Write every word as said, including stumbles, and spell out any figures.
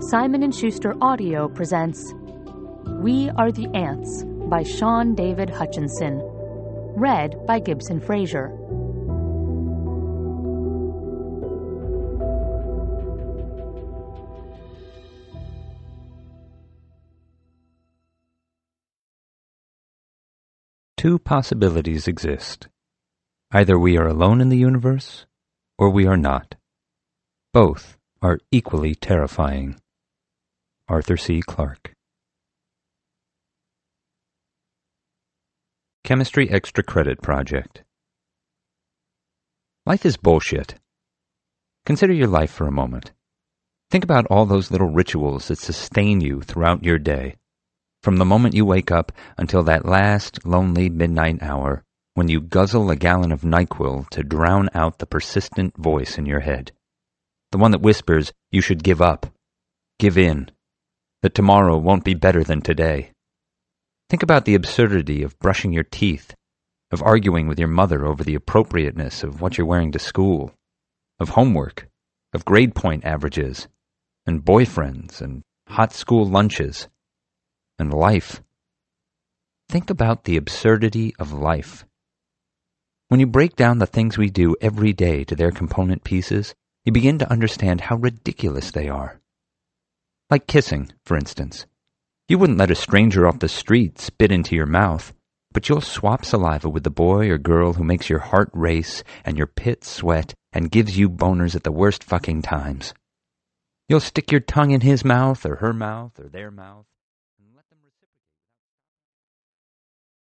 Simon and Schuster Audio presents We Are the Ants by Sean David Hutchinson. Read by Gibson Fraser. Two possibilities exist. Either we are alone in the universe, or we are not. Both are equally terrifying. Arthur C. Clarke. Chemistry Extra Credit Project. Life is bullshit. Consider your life for a moment. Think about all those little rituals that sustain you throughout your day. From the moment you wake up until that last lonely midnight hour when you guzzle a gallon of NyQuil to drown out the persistent voice in your head. The one that whispers you should give up, give in, that tomorrow won't be better than today. Think about the absurdity of brushing your teeth, of arguing with your mother over the appropriateness of what you're wearing to school, of homework, of grade point averages, and boyfriends, and hot school lunches, and life. Think about the absurdity of life. When you break down the things we do every day to their component pieces, you begin to understand how ridiculous they are. Like kissing, for instance. You wouldn't let a stranger off the street spit into your mouth, but you'll swap saliva with the boy or girl who makes your heart race and your pit sweat and gives you boners at the worst fucking times. You'll stick your tongue in his mouth or her mouth or their mouth.